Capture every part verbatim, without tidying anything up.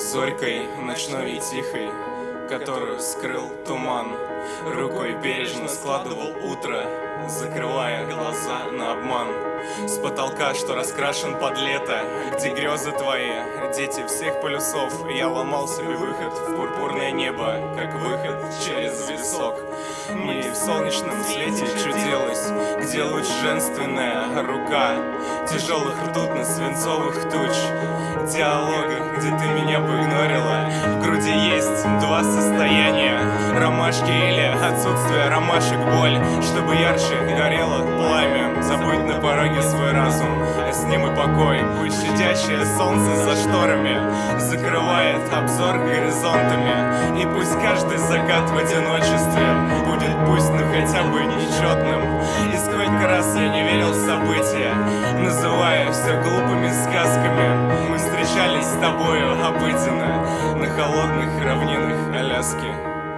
Зорькой ночной и тихой, которую скрыл туман, рукой бережно складывал утро, закрывая глаза на обман. С потолка, что раскрашен под лето, где грезы твои, дети всех полюсов, я ломал себе выход в пурпурное небо, как выход через висок. Мне в солнечном свете чудилось, где луч женственная рука тяжелых ртутно-свинцовых туч, диалога, где ты меня бы игнорила. В груди есть два состояния: ромашки или отсутствие ромашек, боль, чтобы ярче горело пламя, забыть на пороге свой разум, а с ним и покой. Пусть щадящее солнце за шторами закрывает обзор горизонтами, и пусть каждый закат в одиночестве будет, пусть, ну хотя бы нечетным. И сколько раз я не верил в события, называя все глупыми сказками. Мы встречались с тобою обыденно на холодных равнинах Аляски.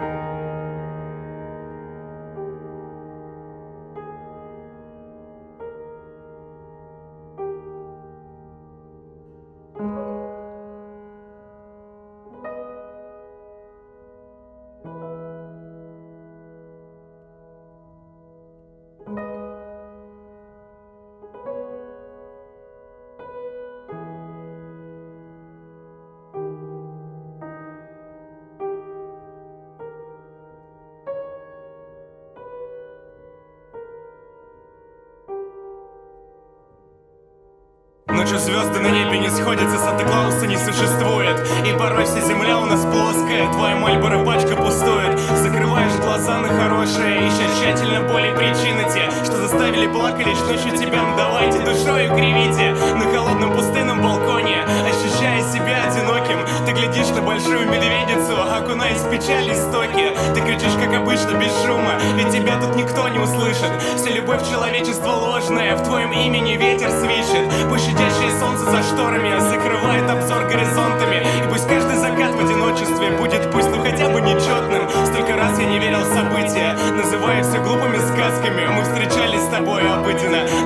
Ночью звезды на небе не сходятся, Санта-Клауса не существует, и порой вся земля у нас плоская, твоя Мальборо пачка пустует. Закрываешь глаза на хорошее, ища тщательно боли причины те, что заставили плакать лишь ночью тебя. Ну давайте душою кривите на холодном пустынном балконе, ощущая себя одиноким. Ты глядишь на большую медведицу, окунаясь в печаль истоки. Ты кричишь, как обычно, без шума, ведь тебя тут никто не услышит. Вся любовь человечества ложная, в твоем имени ветер свищет. Пусть щадящее солнце за шторами закрывает обзор горизонтами, и пусть каждый закат в одиночестве будет, пусть, ну хотя бы нечетным. Столько раз я не верил в события, называя все глупыми сказками. Мы встречались с тобой обыденно